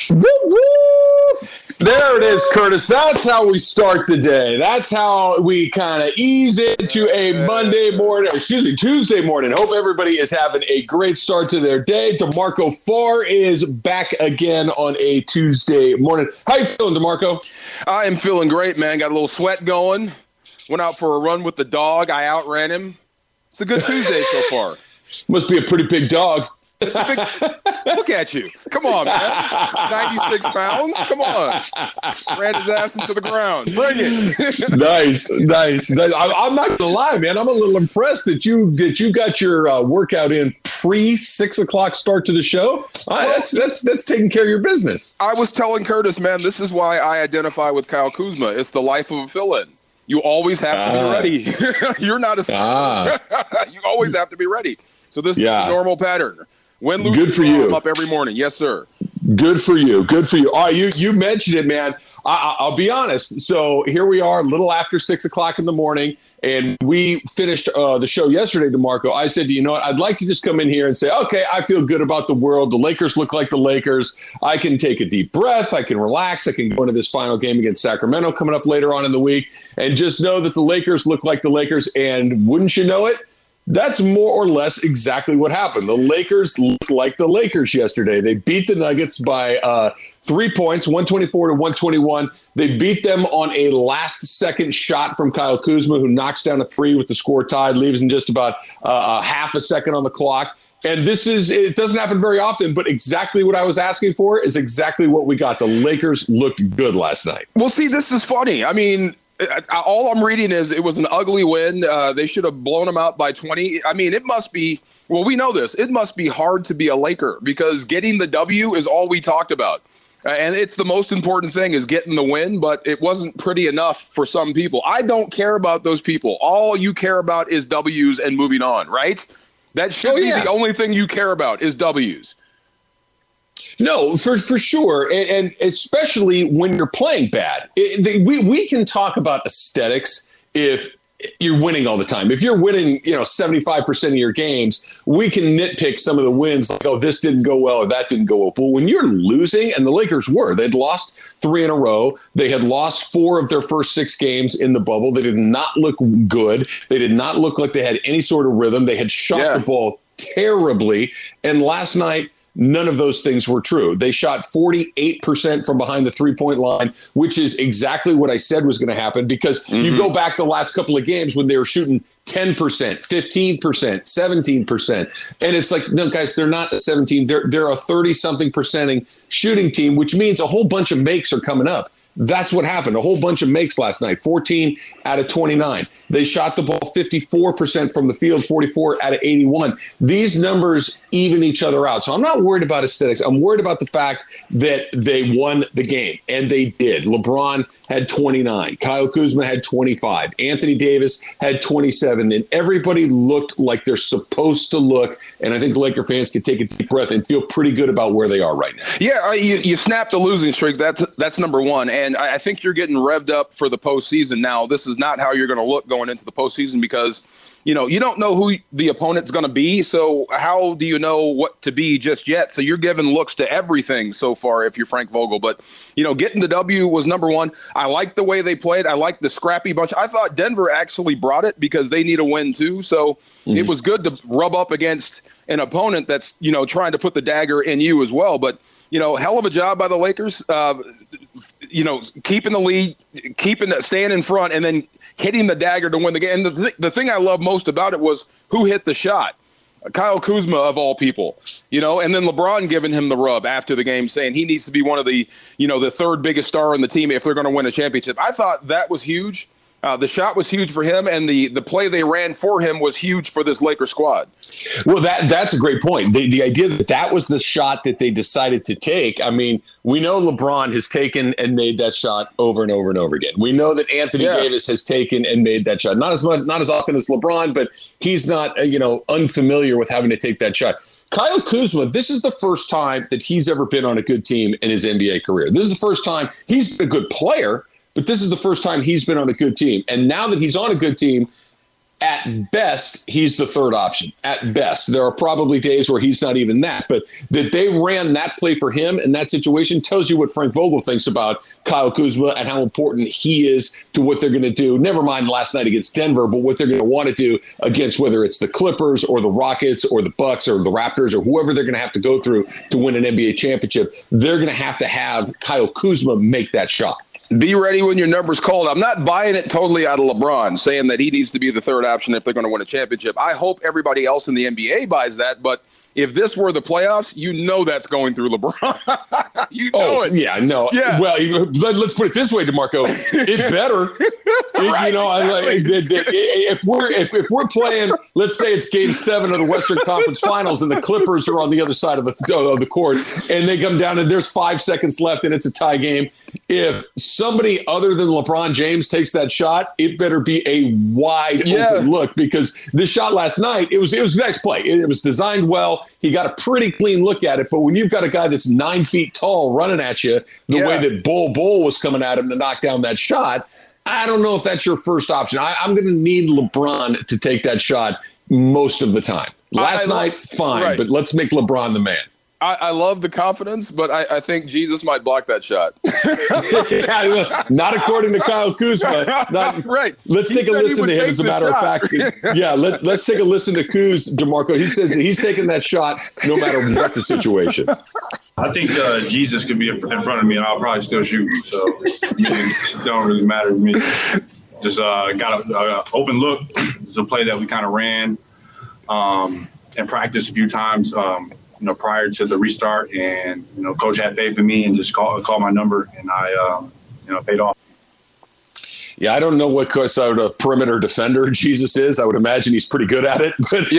Woo, woo. There it is, Curtis. That's how we start the day. That's how we kind of ease into a Tuesday morning. Hope everybody is having a great start to their day. DeMarco Farr is back again on a Tuesday morning. How you feeling, DeMarco? I am feeling great, man. Got a little sweat going. Went out for a run with the dog. I outran him. It's a good Tuesday so far. Must be a pretty big dog. Look at you. Come on, man. 96 pounds. Come on. Ran his ass into the ground. Bring it. Nice. I'm not going to lie, man. I'm a little impressed that you got your workout in pre-6 o'clock start to the show. That's taking care of your business. I was telling Curtis, man, this is why I identify with Kyle Kuzma. It's the life of a fill-in. You always have to be ready. You're not a you always have to be ready. So this is the normal pattern. Win, lose, good for you. I'm up every morning. Yes, sir. Good for you. All right, you mentioned it, man. I'll be honest. So here we are, a little after 6 o'clock in the morning, and we finished the show yesterday, DeMarco. I said, you know what? I'd like to just come in here and say, okay, I feel good about the world. The Lakers look like the Lakers. I can take a deep breath. I can relax. I can go into this final game against Sacramento coming up later on in the week and just know that the Lakers look like the Lakers. And wouldn't you know it? That's more or less exactly what happened. The Lakers looked like the Lakers yesterday. They beat the Nuggets by 3 points, 124 to 121. They beat them on a last-second shot from Kyle Kuzma, who knocks down a three with the score tied, leaves in just about a half a second on the clock. And it doesn't happen very often, but exactly what I was asking for is exactly what we got. The Lakers looked good last night. Well, see, this is funny. I mean, all I'm reading is it was an ugly win. They should have blown them out by 20. I mean, it must be – well, we know this. It must be hard to be a Laker because getting the W is all we talked about. And it's the most important thing is getting the win, but it wasn't pretty enough for some people. I don't care about those people. All you care about is W's and moving on, right? That should be the only thing you care about is W's. No, for sure, and especially when you're playing bad. We can talk about aesthetics if you're winning all the time. If you're winning, 75% of your games, we can nitpick some of the wins like, oh, this didn't go well or that didn't go well. But when you're losing, and the Lakers they'd lost 3 in a row. They had lost 4 of their first 6 games in the bubble. They did not look good. They did not look like they had any sort of rhythm. They had shot the ball terribly. And last night, none of those things were true. They shot 48% from behind the three-point line, which is exactly what I said was going to happen because you go back the last couple of games when they were shooting 10%, 15%, 17%. And it's like, no, guys, they're not a 17. They're a 30-something percenting shooting team, which means a whole bunch of makes are coming up. That's what happened. A whole bunch of makes last night, 14 out of 29. They shot the ball 54% from the field, 44 out of 81. These numbers even each other out. So I'm not worried about aesthetics. I'm worried about the fact that they won the game, and they did. LeBron had 29. Kyle Kuzma had 25. Anthony Davis had 27. And everybody looked like they're supposed to look. And I think Laker fans can take a deep breath and feel pretty good about where they are right now. Yeah, you snapped the losing streak. That's number one. And I think you're getting revved up for the postseason now. This is not how you're going to look going into the postseason because, you don't know who the opponent's going to be. So how do you know what to be just yet? So you're giving looks to everything so far if you're Frank Vogel. But, getting the W was number one. I liked the way they played. I liked the scrappy bunch. I thought Denver actually brought it because they need a win too. So it was good to rub up against an opponent that's, trying to put the dagger in you as well. But, hell of a job by the Lakers. Keeping the lead, staying in front, and then hitting the dagger to win the game. And the thing I love most about it was who hit the shot. Kyle Kuzma, of all people, and then LeBron giving him the rub after the game saying he needs to be one of the, the third biggest star in the team if they're going to win a championship. I thought that was huge. The shot was huge for him, and the play they ran for him was huge for this Laker squad. Well, that's a great point. The idea that was the shot that they decided to take. I mean, we know LeBron has taken and made that shot over and over and over again. We know that Anthony Davis has taken and made that shot. Not as often as LeBron, but he's not unfamiliar with having to take that shot. Kyle Kuzma, this is the first time that he's ever been on a good team in his NBA career. This is the first time he's been a good player, but this is the first time he's been on a good team. And now that he's on a good team, at best, he's the third option. At best. There are probably days where he's not even that. But that they ran that play for him in that situation tells you what Frank Vogel thinks about Kyle Kuzma and how important he is to what they're going to do. Never mind last night against Denver, but what they're going to want to do against whether it's the Clippers or the Rockets or the Bucks or the Raptors or whoever they're going to have to go through to win an NBA championship. They're going to have Kyle Kuzma make that shot. Be ready when your number's called. I'm not buying it totally out of LeBron, saying that he needs to be the third option if they're going to win a championship. I hope everybody else in the NBA buys that, but if this were the playoffs, that's going through LeBron. It. Yeah, no. Yeah. Well, let's put it this way, DeMarco. It better. Right, if we're playing, let's say it's Game 7 of the Western Conference Finals, and the Clippers are on the other side of the court, and they come down and there's 5 seconds left, and it's a tie game. If somebody other than LeBron James takes that shot, it better be a wide open look, because this shot last night, it was a nice play. It was designed well. He got a pretty clean look at it. But when you've got a guy that's 9 feet tall running at you the way that Bol was coming at him to knock down that shot, I don't know if that's your first option. I'm going to need LeBron to take that shot most of the time. Last night, fine, but let's make LeBron the man. I love the confidence, but I think Jesus might block that shot. Not according to Kyle Kuzma. Right. Let's take a listen to him, as a matter of fact. Yeah, let's take a listen to Kuz, DeMarco. He says that he's taking that shot no matter what the situation. I think Jesus could be in front of me, and I'll probably still shoot. So it don't really matter to me. Just got an open look. It's a play that we kind of ran and practiced a few times. Prior to the restart, and coach had faith in me and just called my number, and I paid off. Yeah, I don't know what sort of perimeter defender Jesus is. I would imagine he's pretty good at it. But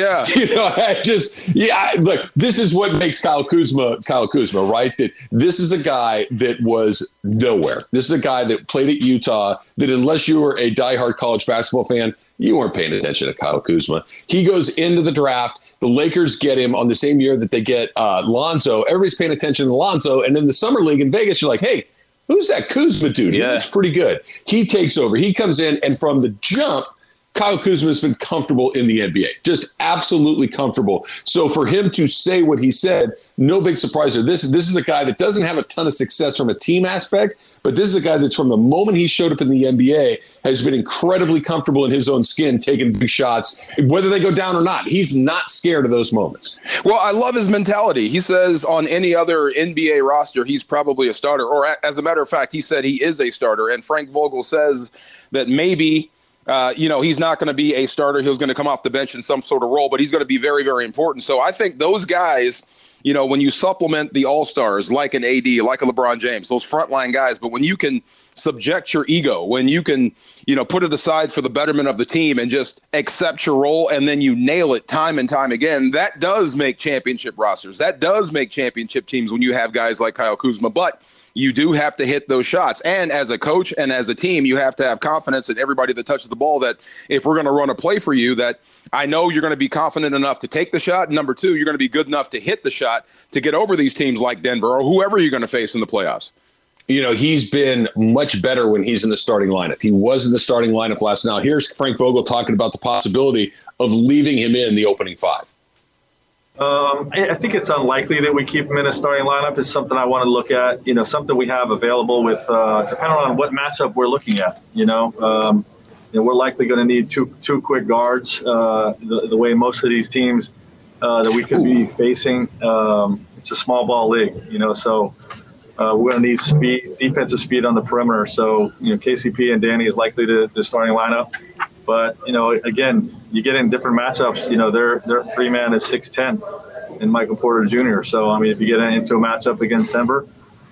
look, this is what makes Kyle Kuzma, right? That this is a guy that was nowhere. This is a guy that played at Utah, that unless you were a diehard college basketball fan, you weren't paying attention to Kyle Kuzma. He goes into the draft. The Lakers get him on the same year that they get Lonzo. Everybody's paying attention to Lonzo. And in the summer league in Vegas, you're like, hey, who's that Kuzma dude? He looks pretty good. He takes over. He comes in, and from the jump, Kyle Kuzma has been comfortable in the NBA, just absolutely comfortable. So for him to say what he said, no big surprise there. This is a guy that doesn't have a ton of success from a team aspect, but this is a guy that's from the moment he showed up in the NBA has been incredibly comfortable in his own skin, taking big shots, whether they go down or not. He's not scared of those moments. Well, I love his mentality. He says on any other NBA roster, he's probably a starter. Or as a matter of fact, he said he is a starter. And Frank Vogel says that maybe he's not going to be a starter. He's going to come off the bench in some sort of role, but he's going to be very, very important. So I think those guys, when you supplement the all-stars like an AD, like a LeBron James, those frontline guys, but when you can subject your ego, when you can, put it aside for the betterment of the team and just accept your role, and then you nail it time and time again, that does make championship rosters. That does make championship teams when you have guys like Kyle Kuzma. But you do have to hit those shots. And as a coach and as a team, you have to have confidence in everybody that touches the ball, that if we're going to run a play for you, that I know you're going to be confident enough to take the shot. And number two, you're going to be good enough to hit the shot to get over these teams like Denver or whoever you're going to face in the playoffs. He's been much better when he's in the starting lineup. He was in the starting lineup last night. Here's Frank Vogel talking about the possibility of leaving him in the opening 5. I think it's unlikely that we keep him in a starting lineup. It's something I want to look at, something we have available with, depending on what matchup we're looking at, we're likely going to need two quick guards, the way most of these teams that we could be facing. It's a small ball league, so we're going to need speed, defensive speed on the perimeter. So, KCP and Danny is likely the starting lineup. But, again, you get in different matchups, their 3-man is 6'10", and Michael Porter Jr. So, if you get into a matchup against Denver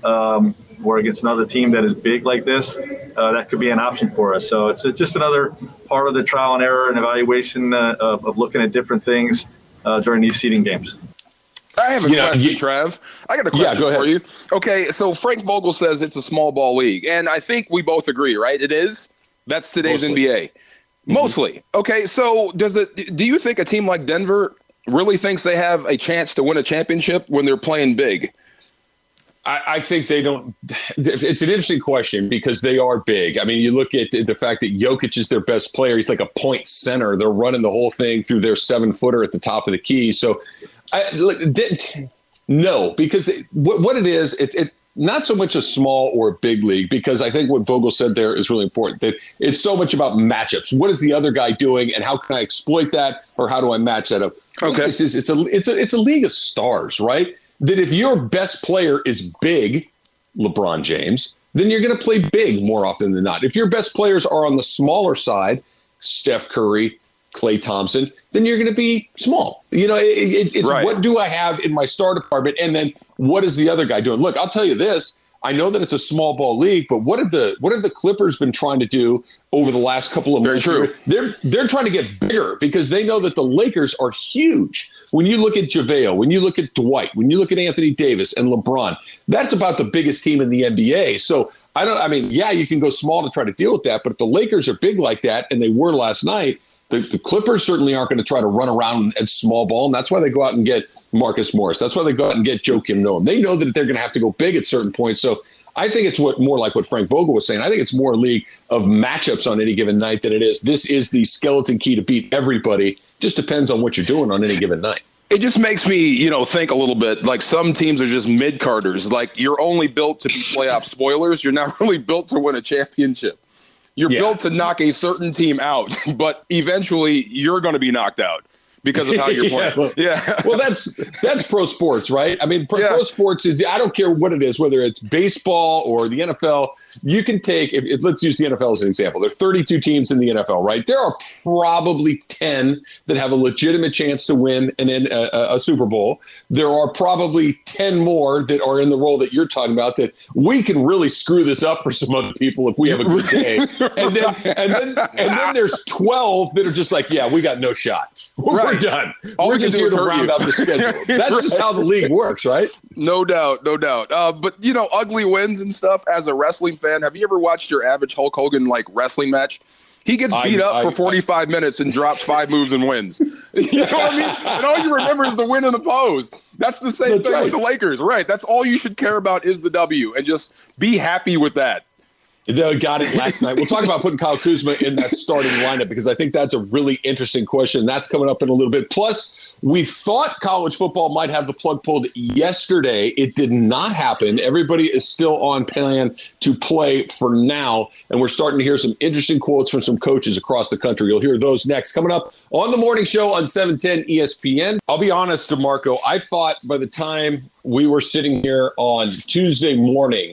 or against another team that is big like this, that could be an option for us. So it's just another part of the trial and error and evaluation of looking at different things during these seeding games. I have a question, Trav. I got a question for you. Okay, so Frank Vogel says it's a small ball league, and I think we both agree, right? It is? That's today's NBA. Mostly. Okay, so do you think a team like Denver really thinks they have a chance to win a championship when they're playing big? I think they don't. It's an interesting question because they are big. I mean, you look at the fact that Jokic is their best player. He's like a point center. They're running the whole thing through their 7-footer at the top of the key. So, no, because what it is, it's not so much a small or a big league, because I think what Vogel said there is really important, that it's so much about matchups. What is the other guy doing, and how can I exploit that, or how do I match that up? Okay, it's a league of stars, right? That if your best player is big, LeBron James, then you're going to play big more often than not. If your best players are on the smaller side, Steph Curry, Klay Thompson, then you're going to be small. It's right. What do I have in my star department? And then what is the other guy doing? Look, I'll tell you this. I know that it's a small ball league, but what have the Clippers been trying to do over the last couple of months? Very true. They're trying to get bigger because they know that the Lakers are huge. When you look at JaVale, when you look at Dwight, when you look at Anthony Davis and LeBron, that's about the biggest team in the NBA. So you can go small to try to deal with that, but if the Lakers are big like that, and they were last night, the Clippers certainly aren't going to try to run around at small ball, and that's why they go out and get Marcus Morris. That's why they go out and get Joakim Noah. They know that they're going to have to go big at certain points. So I think it's more like what Frank Vogel was saying. I think it's more a league of matchups on any given night than it is. This is the skeleton key to beat everybody. Just depends on what you're doing on any given night. It just makes me, think a little bit like some teams are just mid-carders. Like, you're only built to be playoff spoilers. You're not really built to win a championship. You're built to knock a certain team out, but eventually you're going to be knocked out because of how you're playing. Well, that's pro sports, right? I mean, pro sports is, I don't care what it is, whether it's baseball or the NFL. You can take, let's use the NFL as an example. There are 32 teams in the NFL, right? There are probably 10 that have a legitimate chance to win a Super Bowl. There are probably 10 more that are in the role that you're talking about, that we can really screw this up for some other people if we have a good day. And then there's 12 that are just like, yeah, we got no shot. We're done. We're just here to round out the schedule. That's just how the league works, right? No doubt. But, ugly wins and stuff, as a wrestling fan, have you ever watched your average Hulk Hogan wrestling match? He gets beat up for 45 minutes and drops 5 moves and wins. You know what I mean? And all you remember is the win and the pose. That's the same thing with the Lakers, right? That's all you should care about is the W, and just be happy with that. They got it last night. We'll talk about putting Kyle Kuzma in that starting lineup, because I think that's a really interesting question. That's coming up in a little bit. Plus, we thought college football might have the plug pulled yesterday. It did not happen. Everybody is still on plan to play for now, and we're starting to hear some interesting quotes from some coaches across the country. You'll hear those next. Coming up on the morning show on 710 ESPN. I'll be honest, DeMarco, I thought by the time we were sitting here on Tuesday morning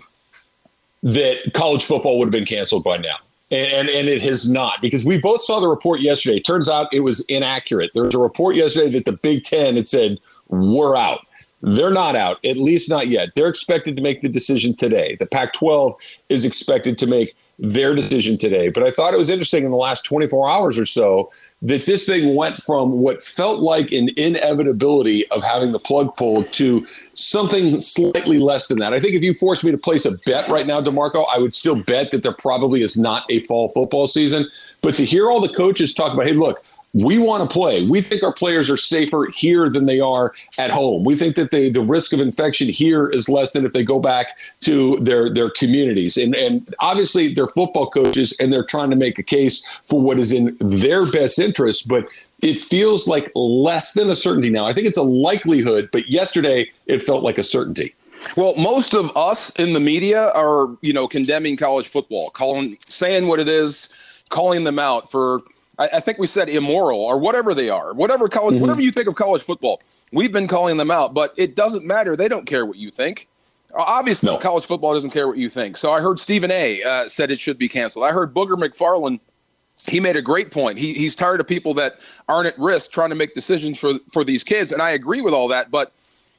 that college football would have been canceled by now. And it has not, because we both saw the report yesterday. Turns out it was inaccurate. There was a report yesterday that the Big Ten had said, we're out. They're not out, at least not yet. They're expected to make the decision today. The Pac-12 is expected to make their decision today. But I thought it was interesting in the last 24 hours or so that this thing went from what felt like an inevitability of having the plug pulled to something slightly less than that. I think if you forced me to place a bet right now, DeMarco, I would still bet that there probably is not a fall football season. But to hear all the coaches talk about, hey, look, we want to play. We think our players are safer here than they are at home. We think that the risk of infection here is less than if they go back to their communities. And obviously they're football coaches and they're trying to make a case for what is in their best interest. But it feels like less than a certainty now. I think it's a likelihood, but yesterday it felt like a certainty. Well, most of us in the media are, condemning college football, saying what it is, calling them out for, I think we said immoral or whatever they are, whatever you think of college football. We've been calling them out, but it doesn't matter. They don't care what you think. Obviously, no. College football doesn't care what you think. So I heard Stephen A. Said it should be canceled. I heard Booger McFarland. He made a great point. He's tired of people that aren't at risk trying to make decisions for these kids. And I agree with all that. But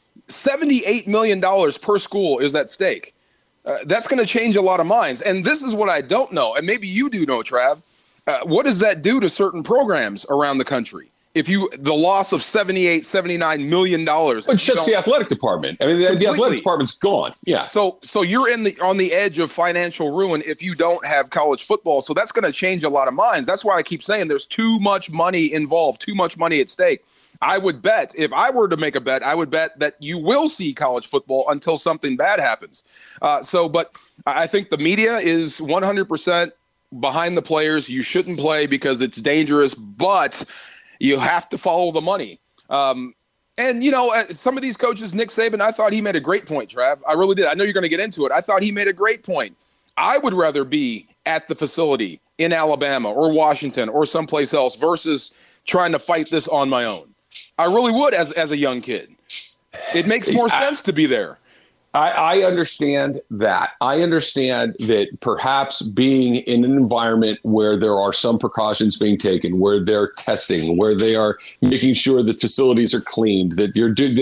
$78 million per school is at stake. That's going to change a lot of minds. And this is what I don't know. And maybe you do know, Trav. What does that do to certain programs around the country? If the loss of $79 million. It shuts the athletic department. I mean, the athletic department's gone. Yeah. So you're on the edge of financial ruin if you don't have college football. So that's going to change a lot of minds. That's why I keep saying there's too much money involved, too much money at stake. I would bet, if I were to make a bet, I would bet that you will see college football until something bad happens. But I think the media is 100% behind the players. You shouldn't play because it's dangerous, but you have to follow the money. And, some of these coaches, Nick Saban, I thought he made a great point, Trav. I really did. I know you're going to get into it. I thought he made a great point. I would rather be at the facility in Alabama or Washington or someplace else versus trying to fight this on my own. I really would as a young kid. It makes more sense to be there. I understand that. I understand that perhaps being in an environment where there are some precautions being taken, where they're testing, where they are making sure that facilities are cleaned, that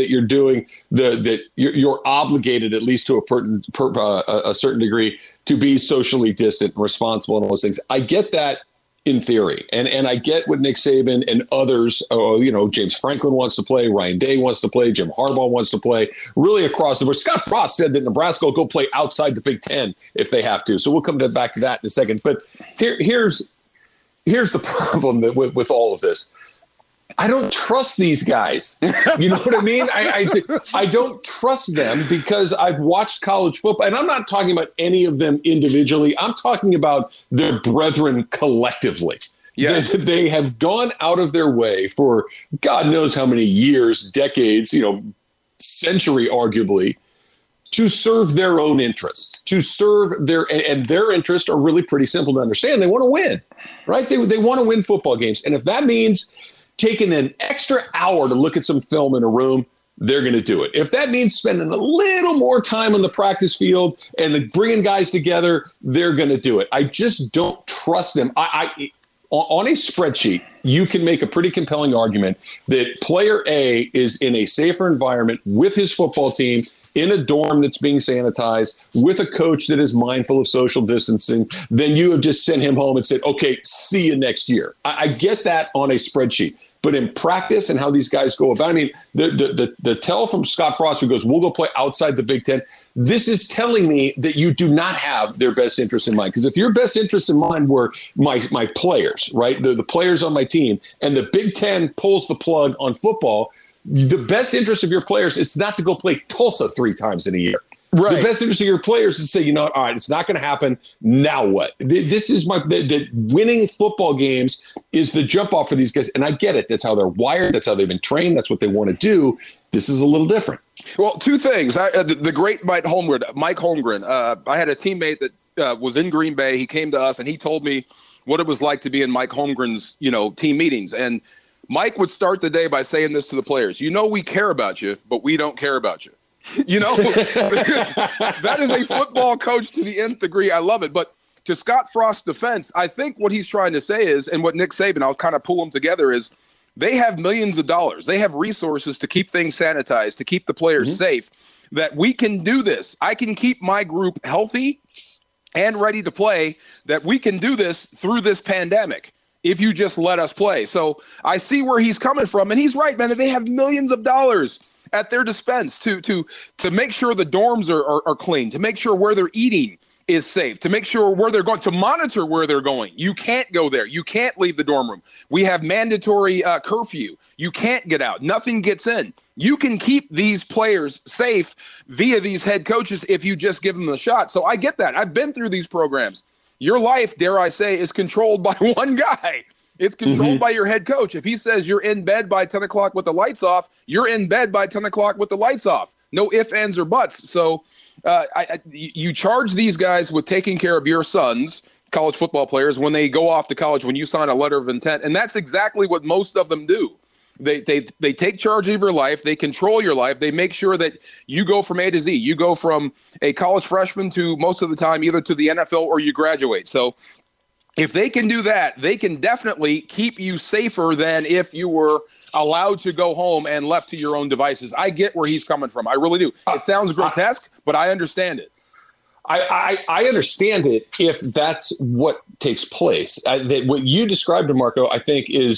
you're obligated at least to a certain degree to be socially distant and responsible and all those things. I get that in theory. And I get what Nick Saban and others, James Franklin wants to play, Ryan Day wants to play, Jim Harbaugh wants to play, really across the board. Scott Frost said that Nebraska will go play outside the Big Ten if they have to. So we'll come back to that in a second. But here's the problem with all of this. I don't trust these guys. You know what I mean? I don't trust them because I've watched college football, and I'm not talking about any of them individually. I'm talking about their brethren collectively. Yes. They have gone out of their way for God knows how many years, decades, century arguably, to serve their own interests, to serve their interests are really pretty simple to understand. They want to win, right? They want to win football games. And if that means taking an extra hour to look at some film in a room, they're going to do it. If that means spending a little more time on the practice field and bringing guys together, they're going to do it. I just don't trust them. On a spreadsheet, you can make a pretty compelling argument that player A is in a safer environment with his football team, in a dorm that's being sanitized, with a coach that is mindful of social distancing, then you have just sent him home and said, okay, see you next year. I get that on a spreadsheet. But in practice and how these guys go about, the tell from Scott Frost who goes, we'll go play outside the Big Ten. This is telling me that you do not have their best interest in mind. Because if your best interest in mind were my players, right, the players on my team, and the Big Ten pulls the plug on football, the best interest of your players is not to go play Tulsa 3 times in a year. Right. The best interest of your players is to say, all right, it's not going to happen. Now what? This is the winning football games is the jump off for these guys. And I get it. That's how they're wired. That's how they've been trained. That's what they want to do. This is a little different. Well, 2 things. The great Mike Holmgren. I had a teammate that was in Green Bay. He came to us and he told me what it was like to be in Mike Holmgren's, team meetings. And Mike would start the day by saying this to the players. We care about you, but we don't care about you. That is a football coach to the nth degree. I love it. But to Scott Frost's defense, I think what he's trying to say is, and what Nick Saban, I'll kind of pull them together, is they have millions of dollars. They have resources to keep things sanitized, to keep the players safe, that we can do this. I can keep my group healthy and ready to play, that we can do this through this pandemic if you just let us play. So I see where he's coming from, and he's right, man, that they have millions of dollars at their dispense to make sure the dorms are clean, to make sure where they're eating is safe, to make sure where they're going, to monitor where they're going. You can't go there. You can't leave the dorm room. We have mandatory curfew. You can't get out. Nothing gets in. You can keep these players safe via these head coaches if you just give them the shot. So I get that. I've been through these programs. Your life, dare I say, is controlled by one guy. It's controlled by your head coach. If he says you're in bed by 10 o'clock with the lights off, you're in bed by 10 o'clock with the lights off. No ifs, ands, or buts. So you charge these guys with taking care of your sons, college football players, when they go off to college, when you sign a letter of intent. And that's exactly what most of them do. They take charge of your life. They control your life. They make sure that you go from A to Z. You go from a college freshman to, most of the time, either to the NFL or you graduate. So if they can do that, they can definitely keep you safer than if you were allowed to go home and left to your own devices. I get where he's coming from. I really do. It sounds grotesque, but I understand it. I understand it if that's what takes place. That what you described, DeMarco, I think is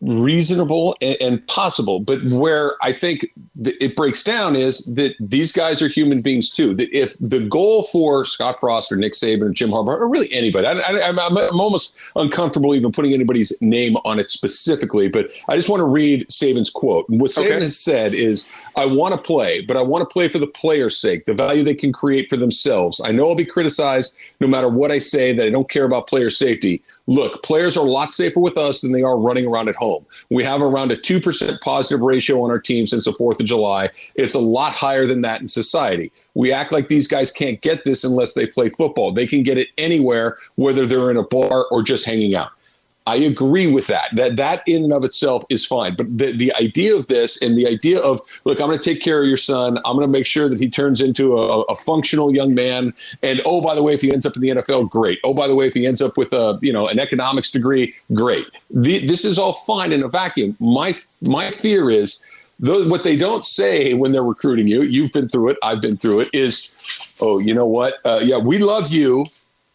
reasonable and possible. But where I think it breaks down is that these guys are human beings too. That if the goal for Scott Frost or Nick Saban or Jim Harbaugh or really anybody, I'm almost uncomfortable even putting anybody's name on it specifically, but I just want to read Saban's quote. And what Saban has said is, I want to play, but I want to play for the players' sake, the value they can create for themselves. I know I'll be criticized no matter what I say, that I don't care about player safety. Look, players are a lot safer with us than they are running around at home. We have around a 2% positive ratio on our team since the 4th of July. It's a lot higher than that in society. We act like these guys can't get this unless they play football. They can get it anywhere, whether they're in a bar or just hanging out. I agree with that. That in and of itself is fine. But the idea of this and the idea of, look, I'm going to take care of your son. I'm going to make sure that he turns into a functional young man. And, oh, by the way, if he ends up in the NFL, great. Oh, by the way, if he ends up with an economics degree, great. This is all fine in a vacuum. My fear is what they don't say when they're recruiting you, you've been through it, I've been through it, is, oh, you know what? We love you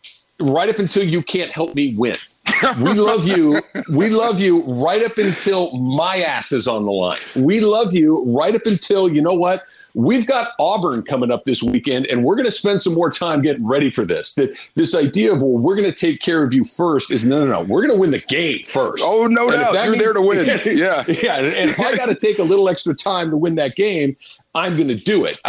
right up until you can't help me win. We love you. We love you right up until my ass is on the line. We love you right up until, you know what? We've got Auburn coming up this weekend, and we're going to spend some more time getting ready for this. This idea of, well, we're going to take care of you first is no. We're going to win the game first. Oh, no doubt. You're there to win. Yeah. Yeah. And if I got to take a little extra time to win that game, I'm going to do it.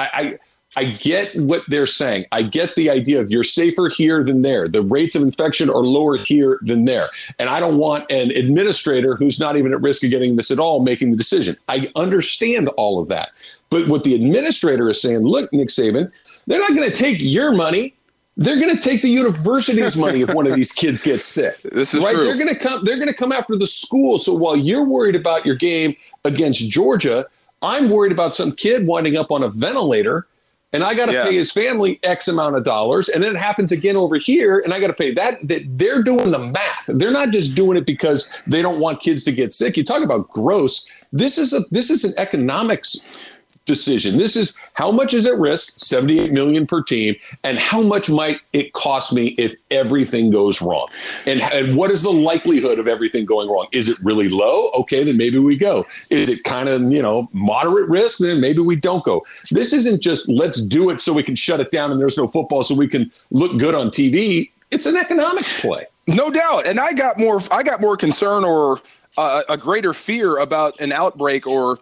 I get what they're saying. I get the idea of you're safer here than there. The rates of infection are lower here than there. And I don't want an administrator who's not even at risk of getting this at all making the decision. I understand all of that. But what the administrator is saying, look, Nick Saban, they're not going to take your money. They're going to take the university's money if one of these kids gets sick. This is right. True. They're going to come after the school. So while you're worried about your game against Georgia, I'm worried about some kid winding up on a ventilator. And I got to pay his family X amount of dollars. And then it happens again over here. And I got to pay that. They're doing the math. They're not just doing it because they don't want kids to get sick. You talk about gross. This is an economics decision. This is how much is at risk, $78 million per team, and how much might it cost me if everything goes wrong? And what is the likelihood of everything going wrong? Is it really low? Okay, then maybe we go. Is it kind of, moderate risk? Then maybe we don't go. This isn't just let's do it so we can shut it down and there's no football so we can look good on TV. It's an economics play. No doubt. And I got more concern or a greater fear about an outbreak or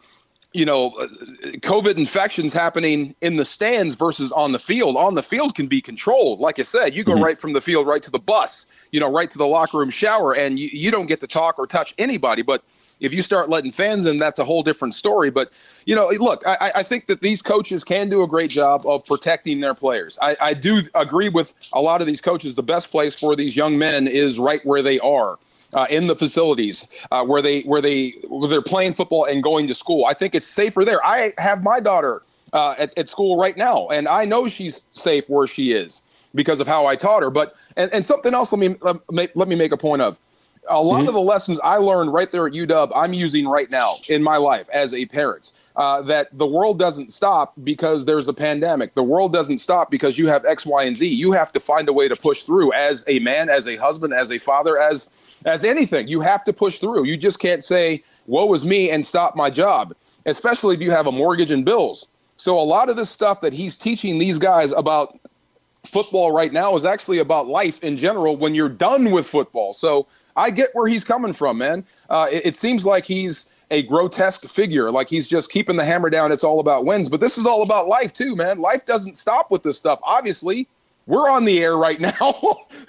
COVID infections happening in the stands versus on the field. On the field can be controlled. Like I said, you go right from the field right to the bus, right to the locker room shower, and you don't get to talk or touch anybody. But if you start letting fans in, that's a whole different story. But, look, I think that these coaches can do a great job of protecting their players. I do agree with a lot of these coaches. The best place for these young men is right where they are. In the facilities where they're playing football and going to school. I think it's safer there. I have my daughter at school right now, and I know she's safe where she is because of how I taught her. But and something else let me make a point of. A lot of the lessons I learned right there at UW, I'm using right now in my life as a parent, that the world doesn't stop because there's a pandemic. The world doesn't stop because you have X, Y, and Z. You have to find a way to push through as a man, as a husband, as a father, as anything. You have to push through. You just can't say, woe is me, and stop my job, especially if you have a mortgage and bills. So a lot of this stuff that he's teaching these guys about football right now is actually about life in general when you're done with football. So I get where he's coming from, man. It seems like he's a grotesque figure, like he's just keeping the hammer down. It's all about wins. But this is all about life, too, man. Life doesn't stop with this stuff. Obviously, we're on the air right now.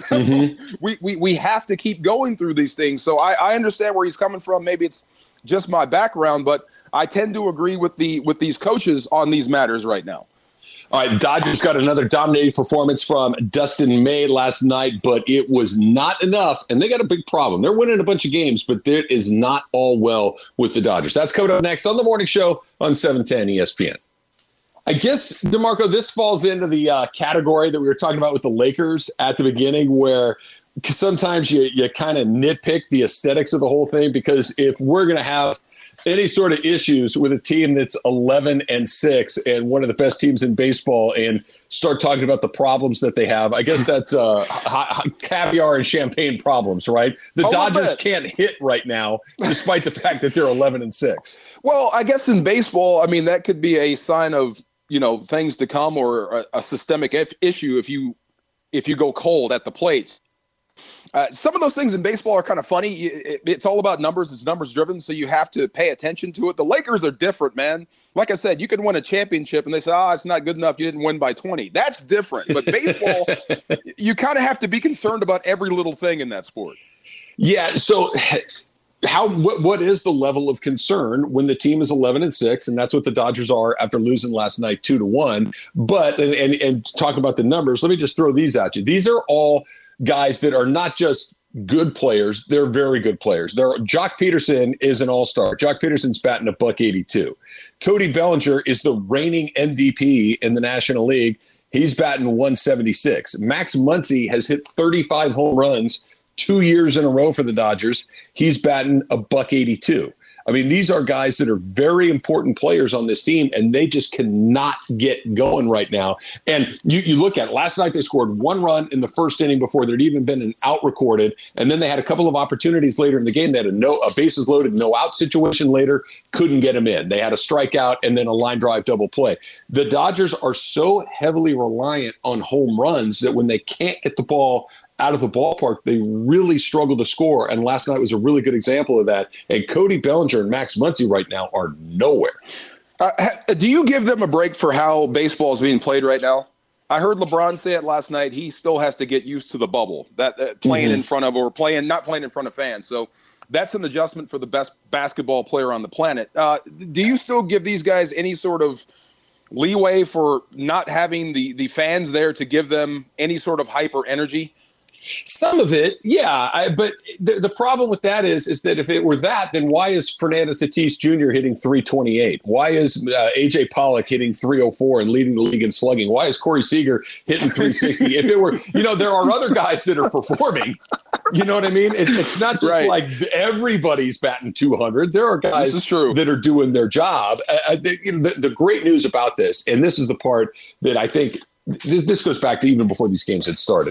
We have to keep going through these things. So I understand where he's coming from. Maybe it's just my background, but I tend to agree with these coaches on these matters right now. All right, Dodgers got another dominating performance from Dustin May last night, but it was not enough, and they got a big problem. They're winning a bunch of games, but it is not all well with the Dodgers. That's coming up next on The Morning Show on 710 ESPN. I guess, DeMarco, this falls into the category that we were talking about with the Lakers at the beginning, where sometimes you kind of nitpick the aesthetics of the whole thing, because if we're going to have any sort of issues with a team that's 11-6 and one of the best teams in baseball and start talking about the problems that they have. I guess that's caviar and champagne problems, right? The Dodgers can't hit right now, despite the fact that they're 11-6. Well, I guess in baseball, I mean, that could be a sign of, things to come, or a systemic issue if you go cold at the plate. Some of those things in baseball are kind of funny. It's all about numbers. It's numbers driven, so you have to pay attention to it. The Lakers are different, man. Like I said, you could win a championship, and they say, it's not good enough. You didn't win by 20. That's different. But baseball, you kind of have to be concerned about every little thing in that sport. Yeah, so what is the level of concern when the team is 11-6, and that's what the Dodgers are after losing last night 2-1. But and talking about the numbers, let me just throw these at you. These are all guys that are not just good players, they're very good players. Jock Peterson is an all-star. Jock Peterson's batting $182. Cody Bellinger is the reigning MVP in the National League. He's batting 176. Max Muncy has hit 35 home runs 2 years in a row for the Dodgers. He's batting $182. I mean, these are guys that are very important players on this team, and they just cannot get going right now. And you look at it, last night they scored 1 run in the first inning before there'd even been an out recorded, and then they had a couple of opportunities later in the game. They had a bases loaded, no out situation later, couldn't get them in. They had a strikeout and then a line drive double play. The Dodgers are so heavily reliant on home runs that when they can't get the ball out of the ballpark, they really struggle to score. And last night was a really good example of that. And Cody Bellinger and Max Muncy right now are nowhere. Do you give them a break for how baseball is being played right now? I heard LeBron say it last night. He still has to get used to the bubble, that playing in front of, or not playing in front of fans. So that's an adjustment for the best basketball player on the planet. Do you still give these guys any sort of leeway for not having the fans there to give them any sort of hype or energy? Some of it, yeah. But the problem with that is that if it were that, then why is Fernando Tatis Jr. hitting 328? Why is A.J. Pollock hitting 304 and leading the league in slugging? Why is Corey Seager hitting 360? If it were, there are other guys that are performing. You know what I mean? It's not just like everybody's batting 200. There are guys that are doing their job. The great news about this, and this is the part that I think this goes back to even before these games had started.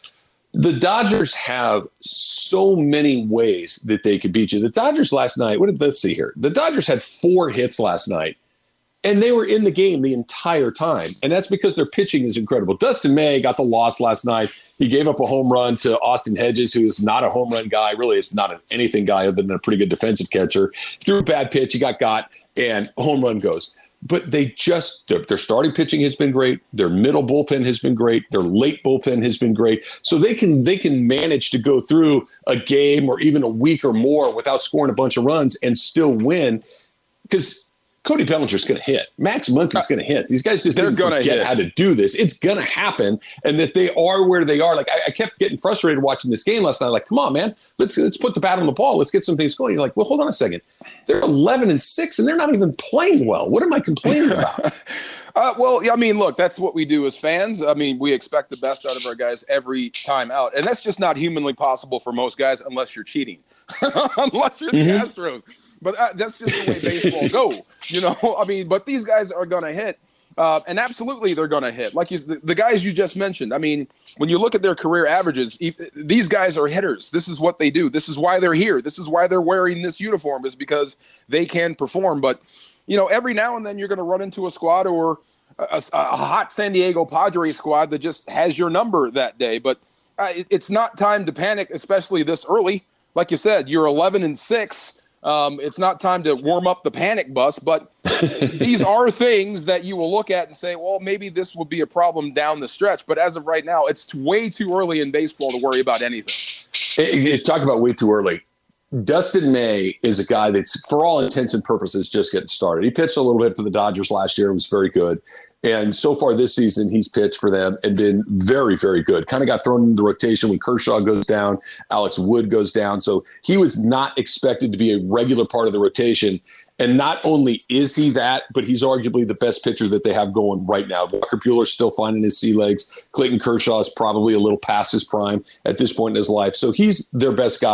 The Dodgers have so many ways that they could beat you. The Dodgers last night, let's see here. The Dodgers had 4 hits last night, and they were in the game the entire time. And that's because their pitching is incredible. Dustin May got the loss last night. He gave up a home run to Austin Hedges, who is not a home run guy. Really is not an anything guy other than a pretty good defensive catcher. Threw a bad pitch. He got, and home run goes. But their starting pitching has been great. Their middle bullpen has been great. Their late bullpen has been great. So they can manage to go through a game or even a week or more without scoring a bunch of runs and still win, because Cody Bellinger's going to hit. Max Muncy's going to hit. These guys just didn't forget how to do this. It's going to happen, and that they are where they are. Like I kept getting frustrated watching this game last night. Like, come on, man, let's put the bat on the ball. Let's get some things going. You're like, well, hold on a second. They're 11-6, and they're not even playing well. What am I complaining about? Well, I mean, look, that's what we do as fans. I mean, we expect the best out of our guys every time out, and that's just not humanly possible for most guys unless you're cheating, unless you're the Astros. But that's just the way baseball go, I mean, but these guys are going to hit, and absolutely they're going to hit. Like the guys you just mentioned, I mean, when you look at their career averages, these guys are hitters. This is what they do. This is why they're here. This is why they're wearing this uniform, is because they can perform. But, every now and then you're going to run into a squad or a hot San Diego Padres squad that just has your number that day. But it's not time to panic, especially this early. Like you said, you're 11-6. It's not time to warm up the panic bus, but these are things that you will look at and say, well, maybe this will be a problem down the stretch. But as of right now, it's way too early in baseball to worry about anything. Talk about way too early. Dustin May is a guy that's, for all intents and purposes, just getting started. He pitched a little bit for the Dodgers last year. It was very good. And so far this season, he's pitched for them and been very, very good. Kind of got thrown into the rotation when Kershaw goes down, Alex Wood goes down. So he was not expected to be a regular part of the rotation. And not only is he that, but he's arguably the best pitcher that they have going right now. Walker Buehler's still finding his sea legs. Clayton Kershaw is probably a little past his prime at this point in his life. So he's their best guy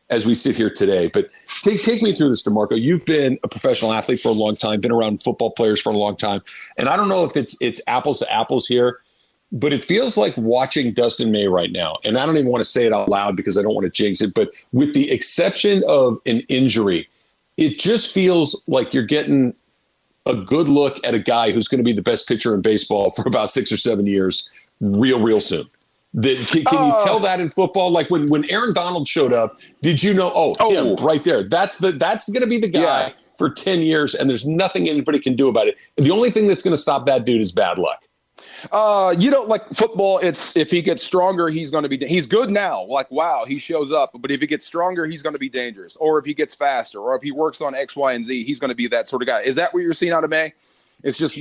as we sit here today. But take me through this, DeMarco. You've been a professional athlete for a long time, been around football players for a long time. And I don't know if it's apples to apples here, but it feels like watching Dustin May right now. And I don't even want to say it out loud because I don't want to jinx it. But with the exception of an injury, it just feels like you're getting a good look at a guy who's going to be the best pitcher in baseball for about 6 or 7 years real soon. Can you tell that in football? Like when Aaron Donald showed up, did you know, him right there, that's going to be the guy for 10 years, and there's nothing anybody can do about it. The only thing that's going to stop that dude is bad luck. Like football, it's if he gets stronger, he's going to be – he's good now. Like, wow, he shows up. But if he gets stronger, he's going to be dangerous. Or if he gets faster, or if he works on X, Y, and Z, he's going to be that sort of guy. Is that what you're seeing out of May? It's just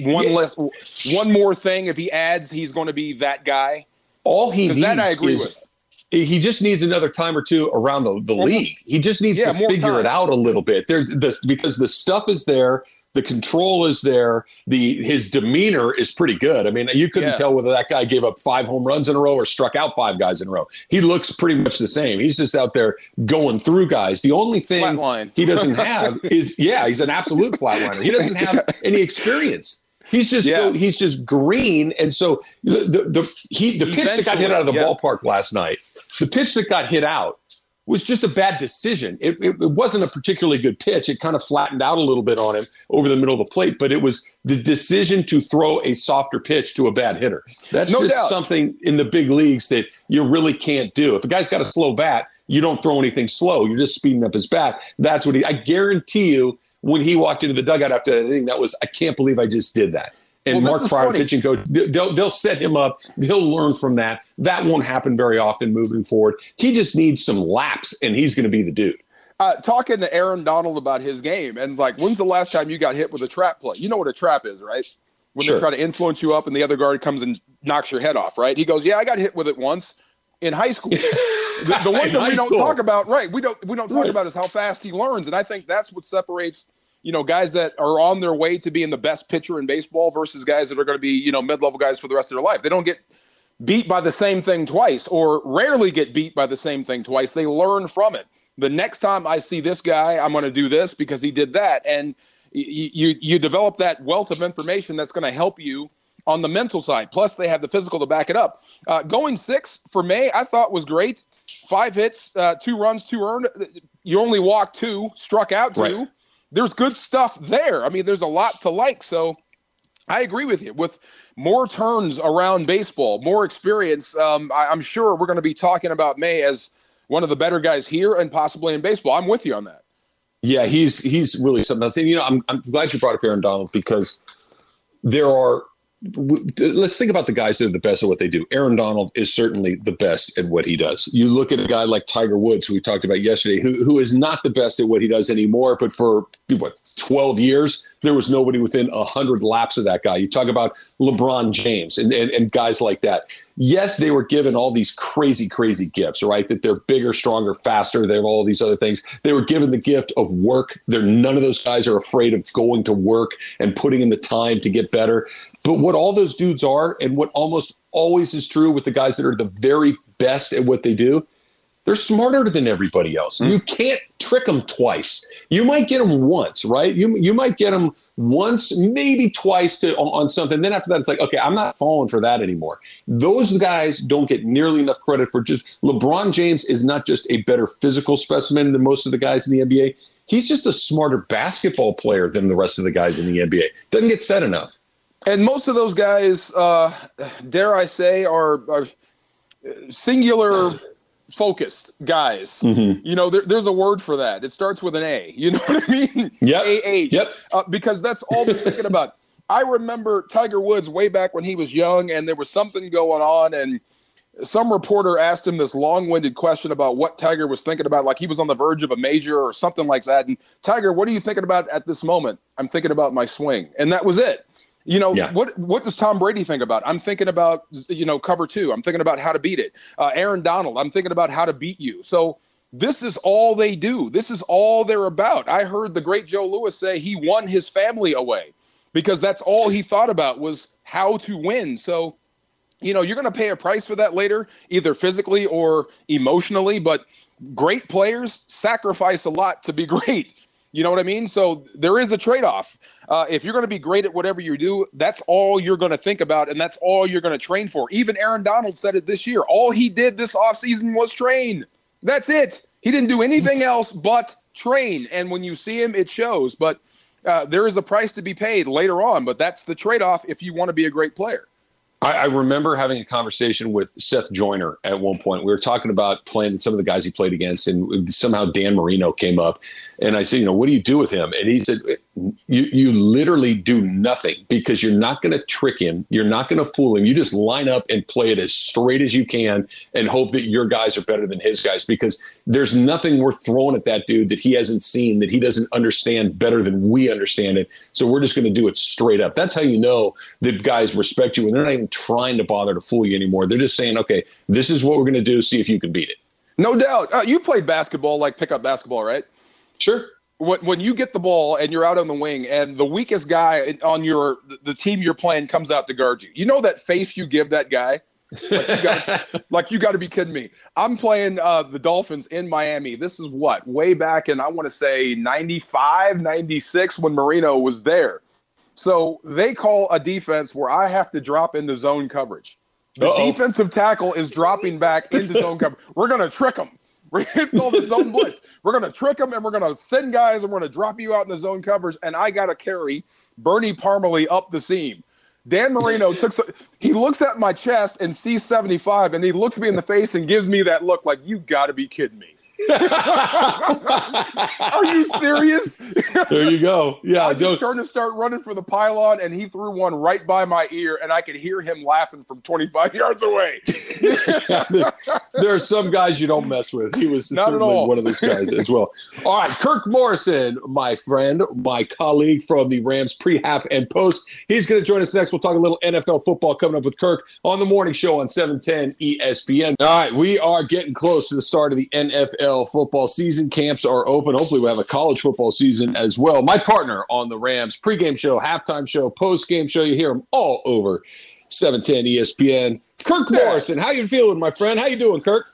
one more thing. If he adds, he's going to be that guy. All he needs that I agree with. He just needs another time or two around the league. He just needs to figure it out a little bit. There's this because the stuff is there, the control is there, his demeanor is pretty good. I mean, you couldn't tell whether that guy gave up 5 home runs in a row or struck out 5 guys in a row. He looks pretty much the same. He's just out there going through guys. The only thing he doesn't have is he's an absolute flatliner. He doesn't have any experience. He's just he's just green, and so the pitch that got hit out of the ballpark last night, the pitch that got hit out was just a bad decision. It wasn't a particularly good pitch. It kind of flattened out a little bit on him over the middle of the plate, but it was the decision to throw a softer pitch to a bad hitter. That's something in the big leagues that you really can't do. If a guy's got a slow bat, you don't throw anything slow. You're just speeding up his bat. That's what I guarantee you. When he walked into the dugout after that inning, I can't believe I just did that. And Mark Pryor, pitching coach, they'll set him up. They'll learn from that. That won't happen very often moving forward. He just needs some laps, and he's going to be the dude. Talking to Aaron Donald about his game, and when's the last time you got hit with a trap play? You know what a trap is, right? When they try to influence you up and the other guard comes and knocks your head off, right? He goes, I got hit with it once in high school. The one thing we don't talk about, right? We don't talk about is how fast he learns, and I think that's what separates guys that are on their way to being the best pitcher in baseball versus guys that are going to be mid-level guys for the rest of their life. They don't get beat by the same thing twice, or rarely get beat by the same thing twice. They learn from it. The next time I see this guy, I'm going to do this because he did that, and you develop that wealth of information that's going to help you on the mental side. Plus, they have the physical to back it up. Going 6 for May, I thought was great. 5 hits, 2 runs, 2 earned. You only walked 2, struck out 2. Right. There's good stuff there. I mean, there's a lot to like. So I agree with you. With more turns around baseball, more experience, I'm sure we're going to be talking about May as one of the better guys here and possibly in baseball. I'm with you on that. Yeah, he's really something else. And, I'm glad you brought up Aaron Donald because let's think about the guys that are the best at what they do. Aaron Donald is certainly the best at what he does. You look at a guy like Tiger Woods, who we talked about yesterday, who is not the best at what he does anymore, but for 12 years, there was nobody within 100 laps of that guy. You talk about LeBron James and guys like that. Yes, they were given all these crazy gifts, right? That they're bigger, stronger, faster. They have all these other things. They were given the gift of work. None of those guys are afraid of going to work and putting in the time to get better. But what all those dudes are, and what almost always is true with the guys that are the very best at what they do, they're smarter than everybody else. You can't trick them twice. You might get them once, right? You might get them once, maybe twice on something. Then after that, it's like, okay, I'm not falling for that anymore. Those guys don't get nearly enough credit for just LeBron James is not just a better physical specimen than most of the guys in the NBA. He's just a smarter basketball player than the rest of the guys in the NBA. Doesn't get said enough. And most of those guys, dare I say, are singular focused guys. Mm-hmm. There's a word for that. It starts with an A. You know what I mean? Yep. A-H. Yep. Because that's all they're thinking about. I remember Tiger Woods way back when he was young, and there was something going on, and some reporter asked him this long-winded question about what Tiger was thinking about, like he was on the verge of a major or something like that. And Tiger, what are you thinking about at this moment? I'm thinking about my swing. And that was it. What does Tom Brady think about? I'm thinking about, cover 2. I'm thinking about how to beat it. Aaron Donald, I'm thinking about how to beat you. So this is all they do. This is all they're about. I heard the great Joe Louis say he won his family away because that's all he thought about was how to win. So you're going to pay a price for that later, either physically or emotionally. But great players sacrifice a lot to be great. You know what I mean? So there is a trade-off. If you're going to be great at whatever you do, that's all you're going to think about, and that's all you're going to train for. Even Aaron Donald said it this year. All he did this offseason was train. That's it. He didn't do anything else but train. And when you see him, it shows. But there is a price to be paid later on, but that's the trade-off if you want to be a great player. I remember having a conversation with Seth Joyner at one point. We were talking about playing some of the guys he played against, and somehow Dan Marino came up. And I said, what do you do with him? And he said, you literally do nothing, because you're not going to trick him. You're not going to fool him. You just line up and play it as straight as you can and hope that your guys are better than his guys, because there's nothing we're throwing at that dude that he hasn't seen, that he doesn't understand better than we understand it. So we're just going to do it straight up. That's how you know that guys respect you, and they're not even trying to bother to fool you anymore. They're just saying, okay, this is what we're going to do. See if you can beat it. No doubt. You played basketball, like pickup basketball, right? Sure. When you get the ball and you're out on the wing and the weakest guy on the team you're playing comes out to guard you, you know that face you give that guy? Like you got to be kidding me. I'm playing the Dolphins in Miami. This is way back in, I want to say 95, 96 when Marino was there. So they call a defense where I have to drop into zone coverage. The defensive tackle is dropping back into zone coverage. We're going to trick them. It's called the zone blitz. We're going to trick them, and we're going to send guys, and we're going to drop you out in the zone coverage, and I got to carry Bernie Parmalee up the seam. Dan Marino he looks at my chest and sees 75, and he looks me in the face and gives me that look like, you got to be kidding me. Are you serious? There you go. Yeah, I just turned to start running for the pylon, and he threw one right by my ear, and I could hear him laughing from 25 yards away. There are some guys you don't mess with. He was certainly one of those guys as well. All right, Kirk Morrison, my friend, my colleague from the Rams pre-half and post. He's going to join us next. We'll talk a little NFL football coming up with Kirk on the morning show on 710 ESPN. All right, we are getting close to the start of the NFL football season. Camps are open. Hopefully we'll have a college football season as well. My partner on the Rams pregame show, halftime show, postgame show, you hear him all over 710 ESPN. Kirk Morrison, how you feeling, my friend? How you doing, Kirk?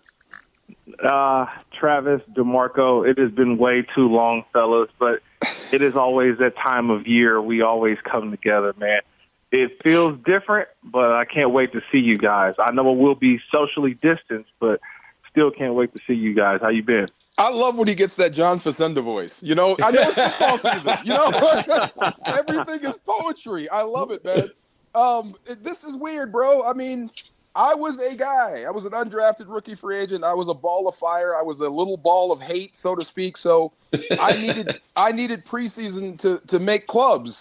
Travis, DeMarco, it has been way too long, fellas, but it is always that time of year we always come together, man. It feels different, but I can't wait to see you guys. I know it will be socially distanced, but still can't wait to see you guys. How you been? I love when he gets that John Facenda voice. I know it's football season. Everything is poetry. I love it, man. This is weird, bro. I mean, I was a guy. I was an undrafted rookie free agent. I was a ball of fire. I was a little ball of hate, so to speak. So I needed preseason to make clubs.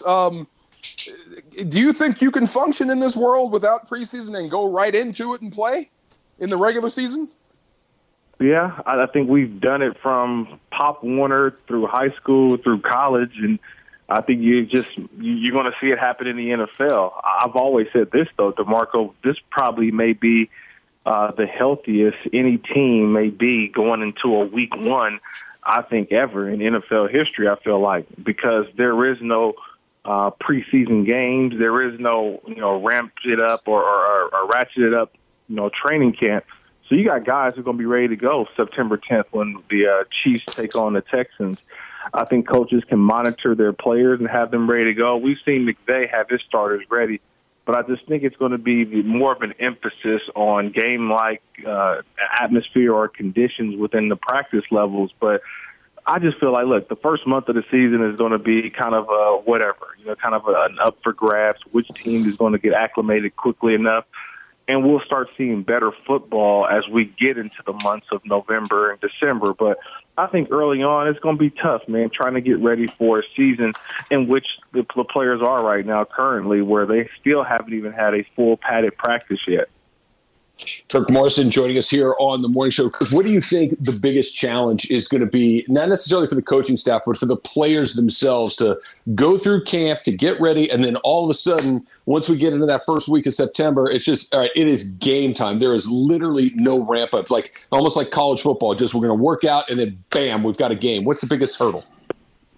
Do you think you can function in this world without preseason and go right into it and play in the regular season? Yeah, I think we've done it from Pop Warner through high school, through college, and I think you're going to see it happen in the NFL. I've always said this, though, DeMarco, this probably may be the healthiest any team may be going into a week one, I think, ever in NFL history, I feel like, because there is no preseason games. There is no, ramp it up or ratchet it up, training camp. So you got guys who are going to be ready to go September 10th when the Chiefs take on the Texans. I think coaches can monitor their players and have them ready to go. We've seen McVay have his starters ready, but I just think it's going to be more of an emphasis on game-like atmosphere or conditions within the practice levels. But I just feel like, look, the first month of the season is going to be kind of kind of an up for grabs. Which team is going to get acclimated quickly enough? And we'll start seeing better football as we get into the months of November and December. But I think early on it's going to be tough, man, trying to get ready for a season in which the players are right now currently, where they still haven't even had a full padded practice yet. Kirk Morrison joining us here on the morning show. What do you think the biggest challenge is going to be, not necessarily for the coaching staff, but for the players themselves to go through camp, to get ready, and then all of a sudden, once we get into that first week of September, it's just, all right, it is game time. There is literally no ramp up, almost like college football. Just we're going to work out, and then bam, we've got a game. What's the biggest hurdle?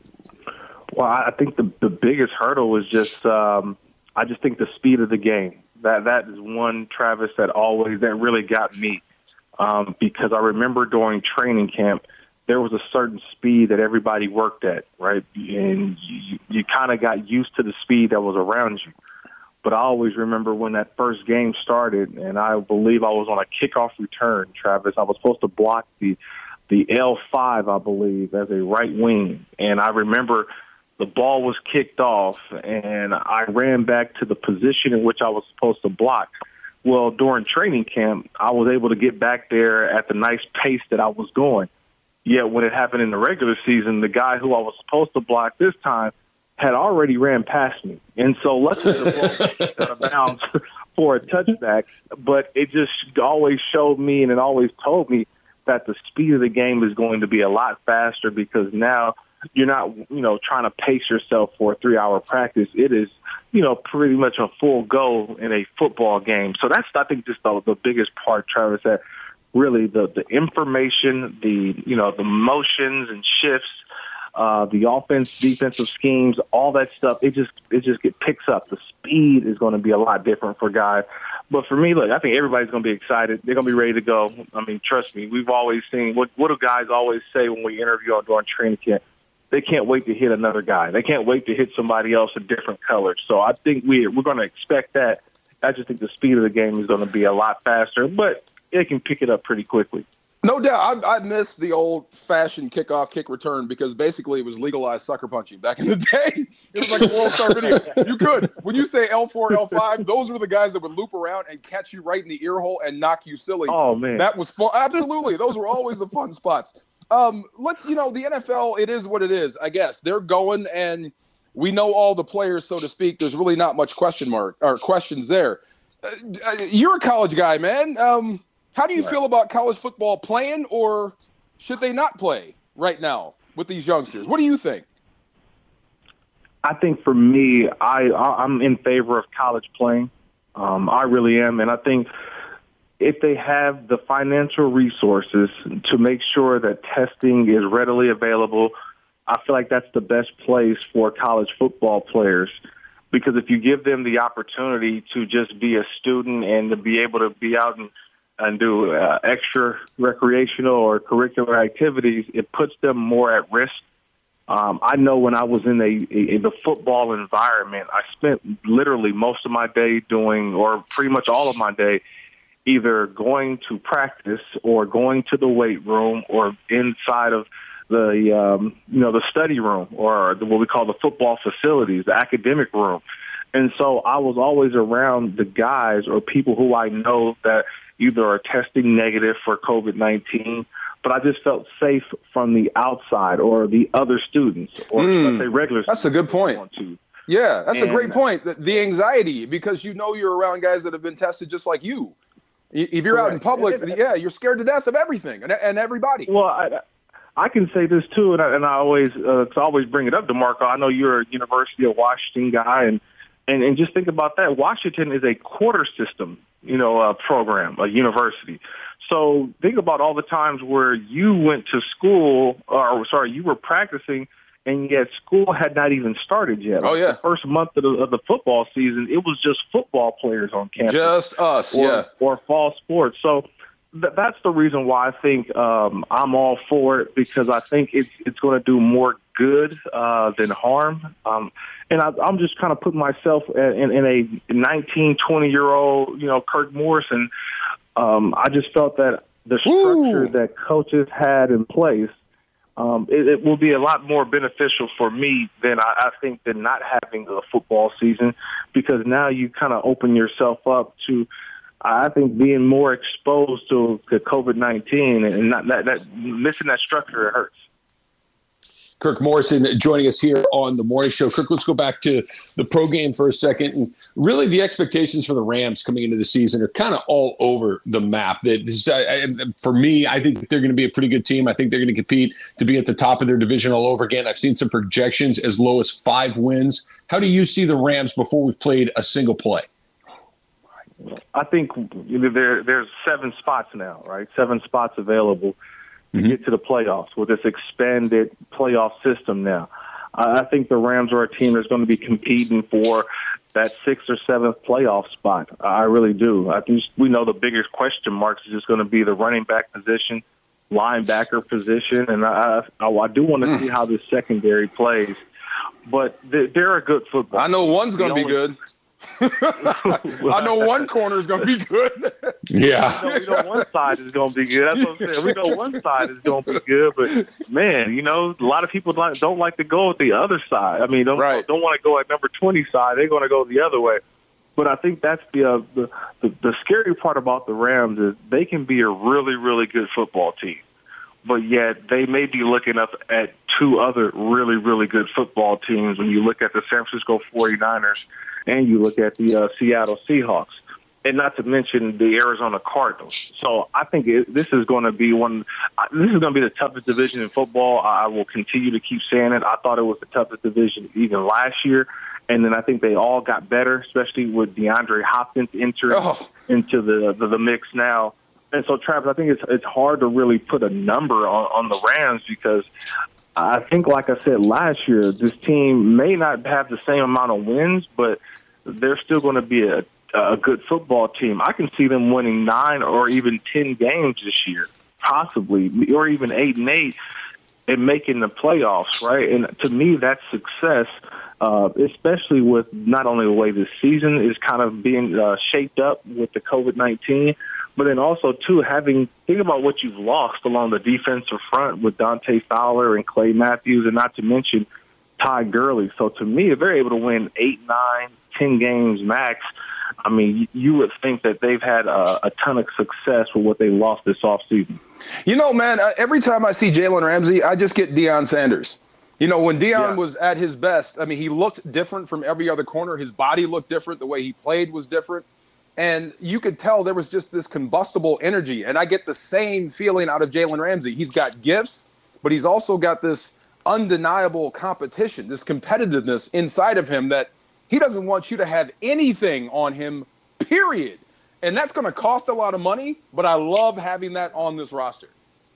Well, I think the biggest hurdle is just I just think the speed of the game. That is one, Travis, that really got me. Because I remember during training camp, there was a certain speed that everybody worked at, right? And you kind of got used to the speed that was around you. But I always remember when that first game started, and I believe I was on a kickoff return, Travis. I was supposed to block the L5, I believe, as a right wing. And I remember the ball was kicked off, and I ran back to the position in which I was supposed to block. Well, during training camp, I was able to get back there at the nice pace that I was going. Yet when it happened in the regular season, the guy who I was supposed to block this time had already ran past me. And so luckily the ball was out of bounds for a touchback. But it just always showed me, and it always told me, that the speed of the game is going to be a lot faster, because now you're not, trying to pace yourself for a 3-hour practice. It is, pretty much a full go in a football game. So that's, I think, just the biggest part, Travis, that really the information, the motions and shifts, the offense, defensive schemes, all that stuff, it just picks up. The speed is going to be a lot different for guys. But for me, look, I think everybody's going to be excited. They're going to be ready to go. I mean, trust me, we've always seen what do guys always say when we interview during training camp? They can't wait to hit another guy. They can't wait to hit somebody else a different color. So I think we're going to expect that. I just think the speed of the game is going to be a lot faster, but they can pick it up pretty quickly. No doubt. I miss the old-fashioned kickoff, kick return, because basically it was legalized sucker punching back in the day. It was like a World Star video. You could. When you say L4, L5, those were the guys that would loop around and catch you right in the ear hole and knock you silly. Oh, man. That was fun. Absolutely. Those were always the fun spots. The NFL, it is what it is, I guess. They're going, and we know all the players, so to speak. There's really not much questions there. You're a college guy, man. How do you feel about college football playing, or should they not play right now with these youngsters? What do you think? I think for me, I'm in favor of college playing. I really am. And I think if they have the financial resources to make sure that testing is readily available, I feel like that's the best place for college football players. Because if you give them the opportunity to just be a student and to be able to be out and do extra recreational or curricular activities, it puts them more at risk. I know when I was in the football environment, I spent literally most of my day doing, or pretty much all of my day, either going to practice or going to the weight room or inside of the study room, or what we call the football facilities, the academic room. And so I was always around the guys or people who I know that either are testing negative for COVID-19, but I just felt safe from the outside or the other students, or let's say regular students. That's a good point. Yeah, that's a great point. The anxiety, because you're around guys that have been tested just like you. If you're out in public, you're scared to death of everything and everybody. Well, I can say this too, and I always bring it up, DeMarco. I know you're a University of Washington guy, and just think about that. Washington is a quarter system, program, a university. So think about all the times where you went to school, you were practicing, and yet school had not even started yet. Oh, yeah. The first month of the football season, it was just football players on campus. Just us, or fall sports. So that's the reason why I think I'm all for it, because I think it's going to do more good than harm. And I'm just kind of putting myself in a 19, 20-year-old, Kirk Morrison. I just felt that the structure that coaches had in place, it will be a lot more beneficial for me than I think than not having a football season, because now you kind of open yourself up to, I think, being more exposed to COVID-19, and not that missing that structure, it hurts. Kirk Morrison joining us here on the morning show. Kirk, let's go back to the pro game for a second. And really the expectations for the Rams coming into the season are kind of all over the map. For me, I think they're going to be a pretty good team. I think they're going to compete to be at the top of their division all over again. I've seen some projections as low as 5 wins. How do you see the Rams before we've played a single play? I think there's 7 spots now, right? 7 spots available to get to the playoffs with this expanded playoff system now. I think the Rams are a team that's going to be competing for that 6th or 7th playoff spot. I really do. I think we know the biggest question marks is just going to be the running back position, linebacker position, and I do want to see how this secondary plays. But they're a good football. I know one's going to be good. I know one corner is going to be good. Yeah. We know one side is going to be good. That's what I'm saying. We know one side is going to be good, but, man, a lot of people don't like to go with the other side. I mean, don't want to go at number 20 side. They're going to go the other way. But I think that's the scary part about the Rams is they can be a really, really good football team. But yet they may be looking up at two other really, really good football teams when you look at the San Francisco 49ers and you look at the Seattle Seahawks, and not to mention the Arizona Cardinals. So I think this is going to be the toughest division in football. I will continue to keep saying it. I thought it was the toughest division even last year, and then I think they all got better, especially with DeAndre Hopkins entering into the mix now. And so, Travis, I think it's hard to really put a number on the Rams because I think, like I said last year, this team may not have the same amount of wins, but they're still going to be a good football team. I can see them winning 9 or even 10 games this year, possibly, or even 8-8 and making the playoffs, right? And to me, that's success, especially with not only the way this season is kind of being shaped up with the COVID-19, but then also, too, think about what you've lost along the defensive front with Dante Fowler and Clay Matthews, and not to mention Ty Gurley. So to me, if they're able to win 8, 9, 10 games max, I mean, you would think that they've had a ton of success with what they lost this offseason. Man, every time I see Jalen Ramsey, I just get Deion Sanders. When Deion was at his best, I mean, he looked different from every other corner. His body looked different. The way he played was different. And you could tell there was just this combustible energy. And I get the same feeling out of Jalen Ramsey. He's got gifts, but he's also got this undeniable competition, this competitiveness inside of him that he doesn't want you to have anything on him, period. And that's going to cost a lot of money, but I love having that on this roster.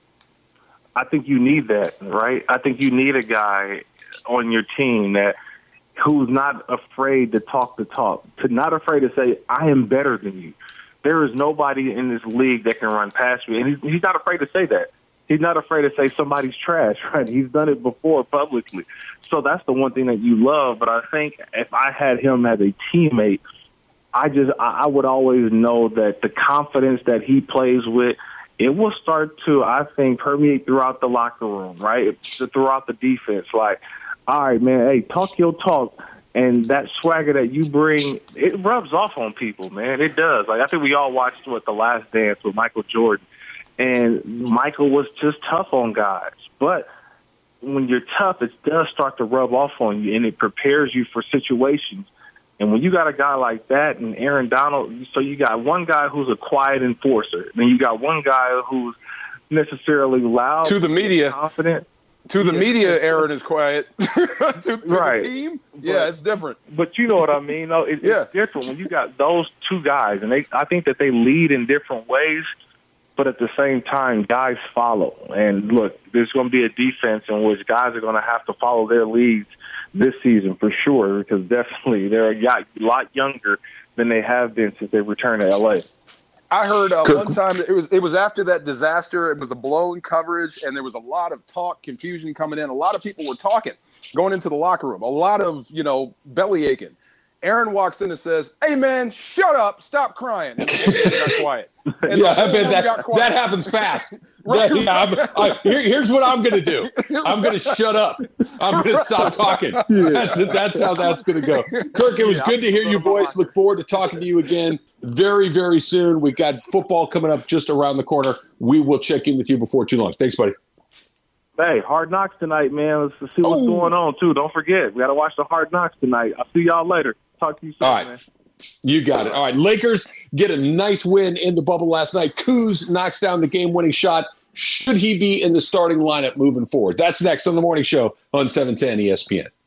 I think you need that, right? I think you need a guy on your team who's not afraid to talk the talk, not afraid to say, I am better than you. There is nobody in this league that can run past me. And he's not afraid to say that. He's not afraid to say somebody's trash, right? He's done it before publicly. So that's the one thing that you love. But I think if I had him as a teammate, I would always know that the confidence that he plays with, it will start to, I think, permeate throughout the locker room, right? Throughout the defense. Like, all right, man, hey, talk your talk. And that swagger that you bring, it rubs off on people, man. It does. Like, I think we all watched The Last Dance with Michael Jordan. And Michael was just tough on guys. But when you're tough, it does start to rub off on you, and it prepares you for situations. And when you got a guy like that and Aaron Donald, so you got one guy who's a quiet enforcer. Then you got one guy who's necessarily loud. To the media. Confident. To the media, Aaron is quiet. to the team, it's different. But you know what I mean? No, it's different when you got those two guys, and I think that they lead in different ways, but at the same time, guys follow. And look, there's going to be a defense in which guys are going to have to follow their leads this season for sure, because definitely they're a lot younger than they have been since they returned to LA. I heard one time it was after that disaster. It was a blown coverage, and there was a lot of talk, confusion coming in. A lot of people were talking, going into the locker room. A lot of belly aching. Aaron walks in and says, "Hey man, shut up! Stop crying." And got quiet. And I bet that happens fast. Here's what I'm going to do. I'm going to shut up. I'm going to stop talking. That's how that's going to go. Kirk, it was good to hear your voice. Look forward to talking to you again very, very soon. We've got football coming up just around the corner. We will check in with you before too long. Thanks, buddy. Hey, Hard Knocks tonight, man. Let's see what's going on, too. Don't forget, we got to watch the Hard Knocks tonight. I'll see y'all later. Talk to you soon, man. You got it. All right, Lakers get a nice win in the bubble last night. Kuz knocks down the game-winning shot. Should he be in the starting lineup moving forward? That's next on The Morning Show on 710 ESPN.